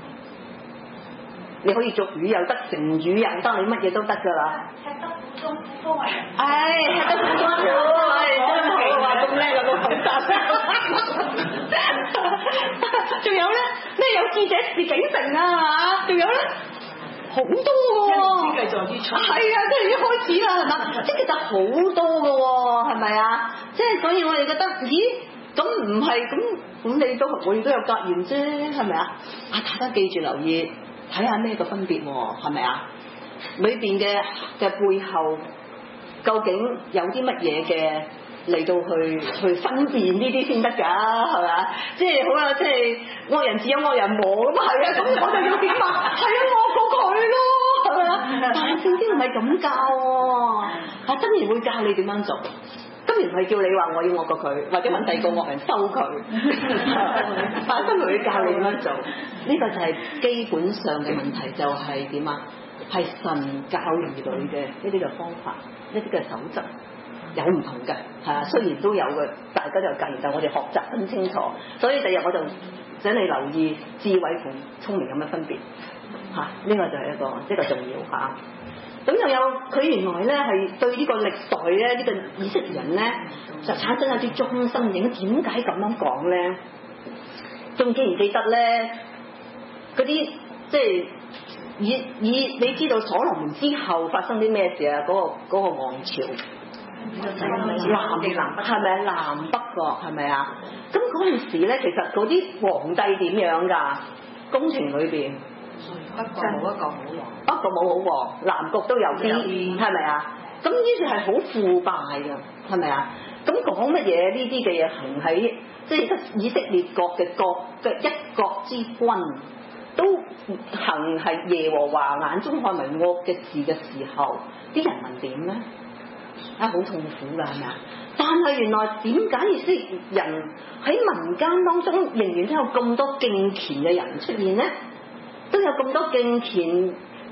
你可以俗語又得，成語又得，你乜嘢都得㗎啦。吃得苦中苦，吃得苦中苦，真好啊！咁叻啊，個學生。仲有咧咩？有志者事竟成啊嘛！仲有咧好多嘅喎。繼續啲係啊，即係已經開始啦，係嘛？即係其實好多嘅喎，係咪啊？即係所以我哋覺得，咦？咁唔係咁你都我哋都有格言啫，係咪啊？大家記住留意。睇下咩個分別喎，係咪啊？裏邊嘅背後究竟有啲乜嘢嘅嚟到去分辨呢啲先得㗎，係咪啊？即係好啦，即係惡人自有惡人磨咁係啊，咁我哋要點啊？係啊，惡過佢咯，係咪啊？但係聖經唔係咁教喎，真言會教你點樣做。今年唔係叫你話我要惡過佢，或者揾第二個惡人收佢，但係今日會教你點樣做。呢個就係基本上嘅問題，就係點啊？係神教兒女嘅一啲嘅方法，一啲嘅守則有唔同嘅，係啊。雖然都有嘅，大家都有格言，但我哋學習分清楚。所以第日我就請你留意智慧同聰明有咩分別嚇。呢個就係一個重要嚇。咁又有佢原來咧係對呢個歷代咧呢個以色列人咧就產生一啲終身影。點解咁樣講咧？仲記唔記得咧？嗰啲即係以你知道所羅門之後發生啲咩事啊？嗰個王朝南北係咪啊？南北國係咪啊？咁嗰陣時咧，其實嗰啲皇帝點樣㗎？宮廷裏邊一個冇一個好王，一個冇好王，南國都有啲，係咪啊？咁於是係好腐敗㗎，係咪啊？咁講乜嘢呢啲嘅嘢行喺即係以色列國嘅一國之君都行係耶和華眼中看為惡嘅事嘅時候，啲人民點咧？好痛苦㗎，係咪啊？但係原來點解以色列人喺民間當中仍然都有咁多敬虔嘅人出現咧？都有咁多敬虔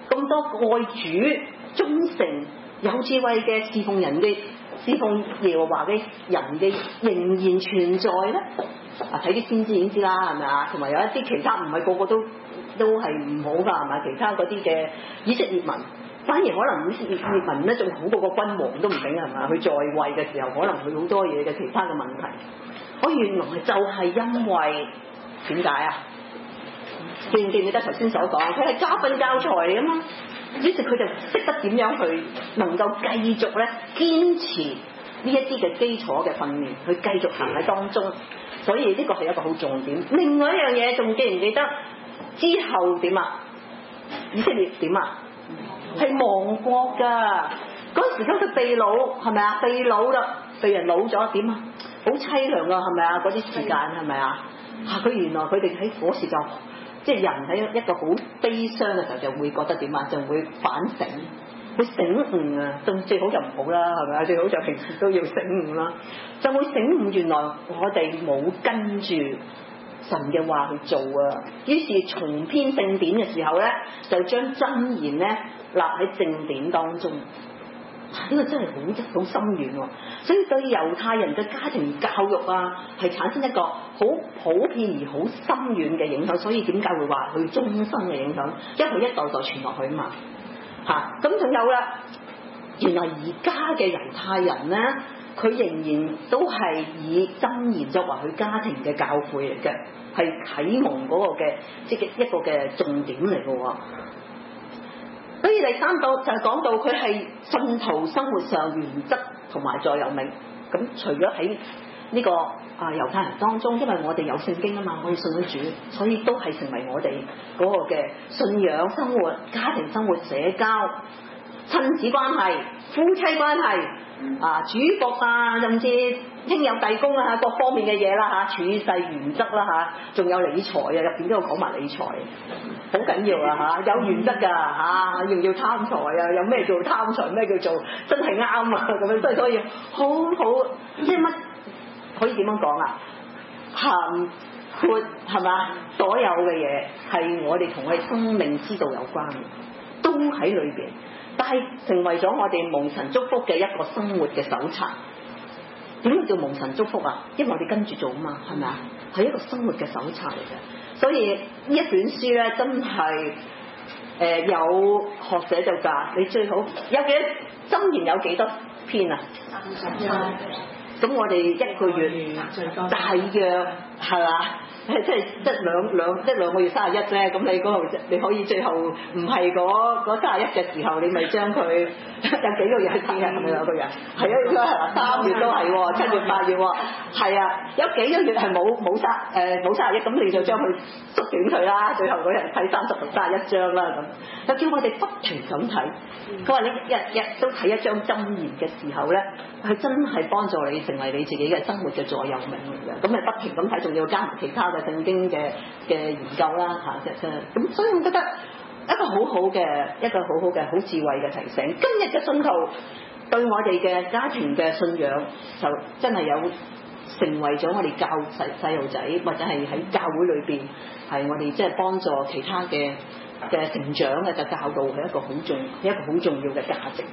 咁多愛主、忠誠、有智慧嘅侍奉耶和華嘅人嘅仍然存在咧？啊，睇啲先知已經知啦，係咪啊？同埋有一啲其他唔係個個都係唔好㗎，係咪？其他嗰啲嘅以色列民，反而可能以色列民咧仲好過個君王都唔定，係咪？佢在位嘅時候，可能佢好多嘢嘅其他嘅問題。原來就係因為點解啊？記唔記得頭先所講？佢係教訓教材啊嘛，於是佢就識得點樣去能夠繼續咧堅持呢一啲嘅基礎嘅訓練，去繼續行喺當中。所以呢個係一個好重點。另外一樣嘢仲記唔記得之後點啊？以色列點啊？係亡國㗎。嗰時佢被擄係咪啊？被擄啦，被人擄咗點啊？好凄涼㗎，係咪啊？嗰啲時間係咪啊？佢原來佢哋喺嗰時就即係人喺一個好悲傷嘅時候就會覺得點啊？就會反省，會醒悟啊！最好就唔好啦，係咪啊？最好就平時都要醒悟啦，就會醒悟原來我哋冇跟住神嘅話去做啊！於是重編聖典嘅時候咧，就將箴言咧立喺正典當中。呢個真係好深遠喎，所以對猶太人嘅家庭教育啊，係產生一個好普遍而好深遠嘅影響。所以點解會話佢終身嘅影響？因為佢一代代傳落去啊嘛。咁仲有啦，原來而家嘅猶太人咧，佢仍然都係以箴言作為佢家庭嘅教誨嚟嘅，係啟蒙嗰個嘅即係一個嘅重點嚟嘅喎。所以第三度就係講到佢係信徒生活上原則同埋座右銘。咁除咗喺呢個猶太人當中，因為我哋有聖經啊嘛，我哋信咗主，所以都係成為我哋嗰個嘅信仰生活、家庭生活、社交、親子關係、夫妻關係主僕甚至兄友弟恭各方面嘅嘢啦處世原則啦仲有理財入邊都有講埋理財，好緊要有原則㗎要唔要貪財有咩叫貪財，咩叫做真係啱咁樣，所以好即係乜可以點樣講涵括係嘛？所有嘅嘢係我哋同我哋生命之道有關嘅，都喺裏邊。但係成為咗我哋蒙神祝福嘅一個生活嘅手冊。點解叫蒙神祝福啊？因為我哋跟住做啊嘛，係咪啊？係一個生活嘅手冊嚟嘅。所以呢一卷書咧，真係有學者就話你最好有幾多箴言，有幾多篇啊？31。咁我哋一個月大約係嘛？即係兩個月31啫，咁你嗰度你可以最後唔係嗰31嘅時候，你咪將佢有幾個月去睇係咪有個月？係啊，應該係3月都係喎，7月8月喎，係啊，有幾個月係冇31，咁你就將佢縮短佢啦，最後嗰日睇30同31章啦咁。就叫我哋不停咁睇，佢話你日日都睇一張箴言嘅時候咧，係真係幫助你成為你自己嘅生活嘅座右銘嚟嘅。咁你不停咁睇，仲要加埋其他嘅聖經嘅研究啦咁所以我覺得一個好好嘅好智慧嘅提醒。今日嘅信徒對我哋嘅家庭嘅信仰就真係有成為咗我哋教細路仔或者係喺教會裏邊係我哋即係幫助其他嘅成長嘅教導，係一個好重要嘅價值。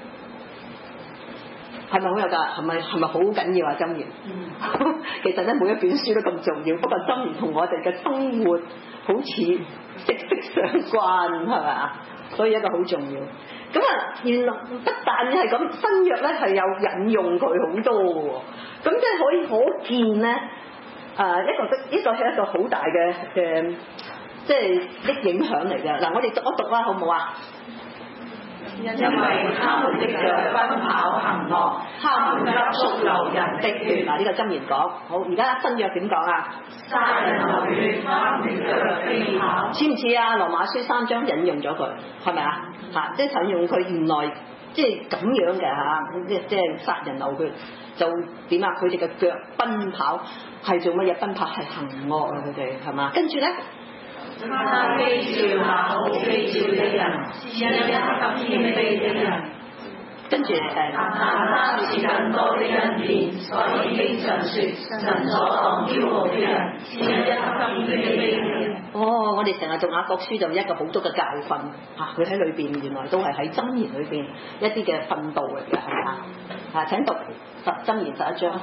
係咪好有㗎？係咪好緊要啊？箴言其實咧每一本書都咁重要，不過箴言同我哋嘅生活好似息息相關，係咪啊？所以一個好重要。咁原來不但係咁，新約咧係有引用佢好多喎。咁即係可見咧，一個係一個好大嘅即係影響嚟嘅。嗱，我哋讀一讀啦，好唔好啊？ 因為他們的腳奔跑行惡，他們急速流人的血。 嗱，呢個箴言講好，而家新約點講啊？ 殺人流血，他們的腳飛跑。似唔似啊？羅馬書3章引用咗佢，係咪啊？即係引用佢原來即係咁樣嘅即係殺人流血就點啊？佢哋嘅腳奔跑係做乜嘢？奔跑係行惡啊！佢哋係嘛？跟住咧。他非召那好非召的人，是因他謙卑的人。 跟住他是更多的恩典，所以經常說神所當驕傲的人，是因他謙卑的人。 我哋成日讀雅各書就一個好多嘅教訓嚇，佢喺裏邊原來都係喺箴言裏邊一啲嘅訓導嚟嘅，係咪啊？請讀箴言11章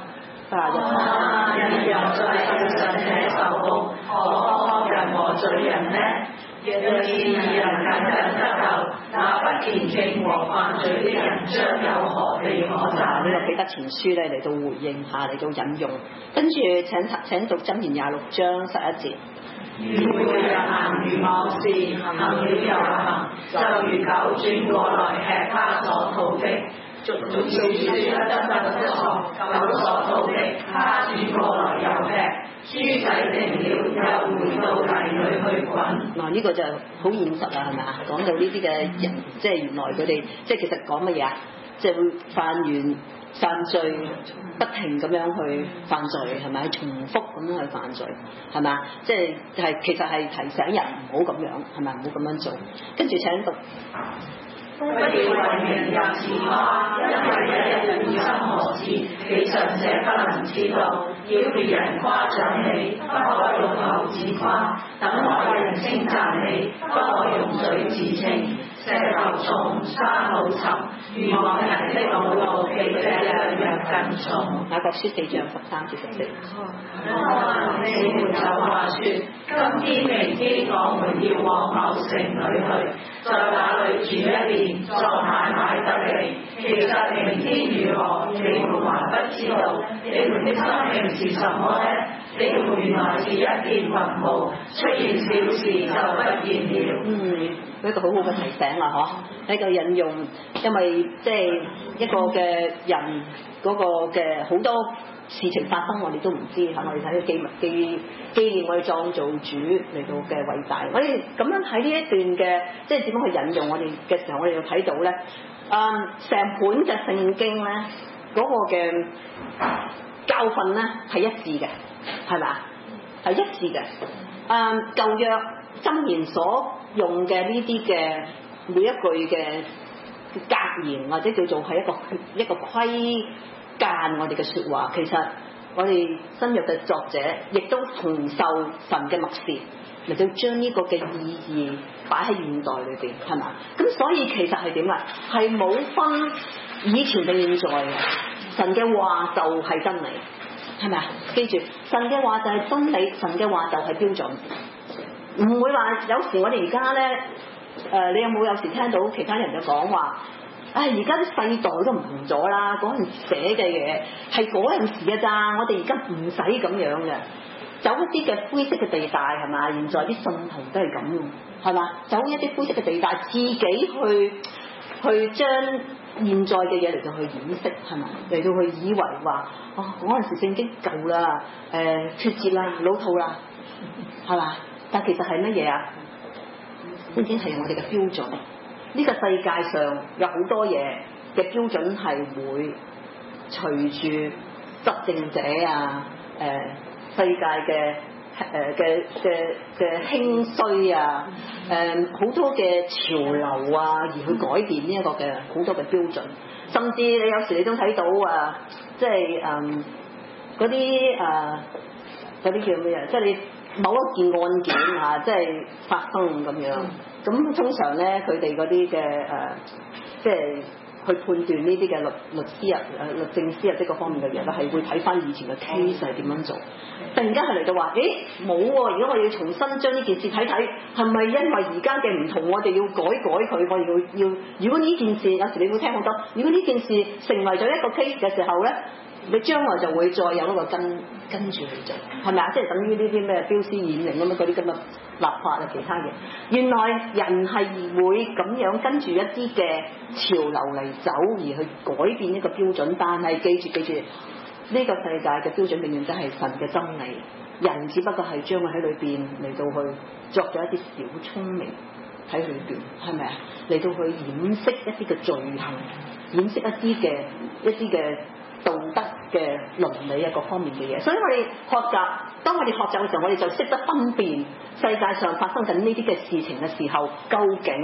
31。 人在世上且受苦，何人和罪人呢？若是義人僅僅得救，那不虔敬和犯罪的人將有何地可責？ 呢個彼得前書咧嚟到回應下，嚟到引用，跟住請讀箴言26章11節。 愚昧人行如妄事，行了又行，就如狗轉過來吃他所吐的。俗語說得錯，狗所吐的，他轉過來又吃。豬仔定了，又回到泥裏去滾。 嗱，呢個就好現實啦，係咪啊？講到呢啲嘅人，即係原來佢哋，即係其實講乜嘢啊？即係會犯罪，不停咁樣去犯罪，係咪？重複咁樣去犯罪，係咪啊？即係其實係提醒人唔好咁樣，係咪？唔好咁樣做。跟住請讀。 不要為人人自誇，因為一日會生何事，你尚且不能知道。要別人誇獎你，不可用口自誇；等外人稱讚你，不可用嘴自稱。石頭重，山路沉，愚妄人的惱怒比這兩樣更重。雅各書4章13至14。你們就話說，今天明天我們要往某城裏去，在那裏住一年，作買賣得利。其實明天如何，你們還不知道。你們的生命是什麼呢？你們原來是一片雲霧，出現小事就不見了。一個好好嘅提醒啦，嗬！一個引用，因為即係一個嘅人嗰個嘅好多事情發生，我哋都唔知嚇。我哋睇到紀念我哋創造主嚟到嘅偉大。我哋咁樣睇呢一段嘅，即係點樣去引用我哋嘅時候，我哋就睇到咧，成本嘅聖經咧嗰個嘅教訓咧係一致嘅，係咪啊？係一致嘅。舊約箴言所用嘅呢啲嘅每一句嘅格言，或者叫做係一個規間我哋嘅説話，其實我哋新約嘅作者亦都同受神嘅默示嚟到將呢個嘅意義擺喺現代裏邊，係嘛？咁所以其實係點啊？係冇分以前定現在嘅，神嘅話就係真理，係咪啊？記住，神嘅話就係真理，神嘅話就係標準。唔會話有時我哋而家咧，你有冇有時聽到其他人就講話，而家啲世代都唔同咗啦，嗰陣寫嘅嘢係嗰陣時嘅咋，我哋而家唔使咁樣嘅，走一啲嘅灰色嘅地帶係嘛？現在啲信徒都係咁，係嘛？走一啲灰色嘅地帶，自己去將現在嘅嘢嚟到去掩飾，係嘛？嚟到去以為話，嗰陣時聖經舊啦，脫節啦，老套啦，係嘛？但其實係乜嘢啊？聖經係我哋嘅標準。呢個世界上有好多嘢嘅標準係會隨住執政者啊、世界嘅興衰啊、好多嘅潮流啊，而去改變呢一個嘅好多嘅標準。甚至你有時你都睇到啊，即係嗰啲叫咩啊？即係你某一件案件啊，即係發生咁樣，咁通常咧佢哋嗰啲嘅即係去判斷呢啲嘅律師啊、律政司啊，即係各方面嘅嘢咧，係會睇翻以前嘅 case 係點樣做。突然間係嚟到話，冇喎！而家我哋要重新將呢件事睇睇，係咪因為而家嘅唔同，我哋要改佢？我哋要如果呢件事有時你會聽好多，如果呢件事成為咗一個 case 嘅時候咧，你將來就會再有一個跟住去做，係咪啊？即係等於呢啲咩標師演令咁樣嗰啲咁嘅立法啊，其他嘢。原來人係會咁樣跟住一啲嘅潮流嚟走，而去改變一個標準。但係記住，呢個世界嘅標準永遠都係神嘅真理，人只不過係將佢喺裏邊嚟到去作咗一啲小聰明喺裏邊，係咪啊？嚟到去掩飾一啲嘅罪行，掩飾一啲嘅道德嘅倫理啊，各方面嘅嘢。所以我哋學習，當我哋學習嘅時候，我哋就識得分辨世界上發生緊呢啲嘅事情嘅時候，究竟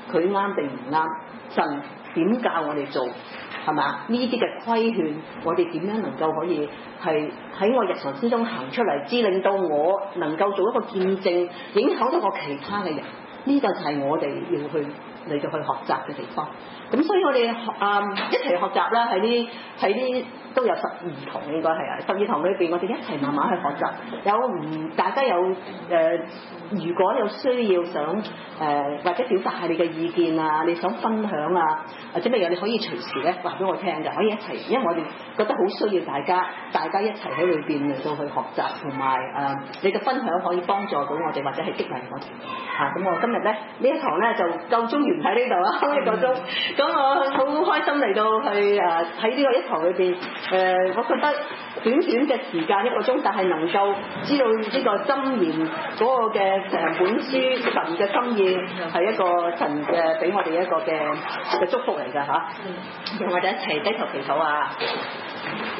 佢啱定唔啱，神點教我哋做，係嘛？呢啲嘅規勸，我哋點樣能夠可以係喺我日常之中行出嚟，至令到我能夠做一個見證，影響到我其他嘅人。呢個就係我哋要去嚟到去學習嘅地方。咁所以我哋一齊學習啦，喺啲都有12堂，應該係啊，12堂裏邊我哋一齊慢慢去學習。有大家有如果有需要想或者表達下你嘅意見啊，你想分享啊，或者乜嘢你可以隨時咧話俾我聽嘅，可以一齊，因為我哋覺得好需要大家一齊喺裏邊嚟到去學習，同埋你嘅分享可以幫助到我哋，或者係激勵我哋咁我今日咧呢一堂咧就夠鐘完喺呢度啦，1個鐘。咁我好開心嚟到去喺呢個一堂裏邊我覺得短嘅時間1個鐘，但係能夠知道呢個箴言嗰個嘅成本書神嘅心意係一個神嘅俾我哋一個嘅祝福嚟㗎嚇。讓我哋一齊低頭祈禱啊！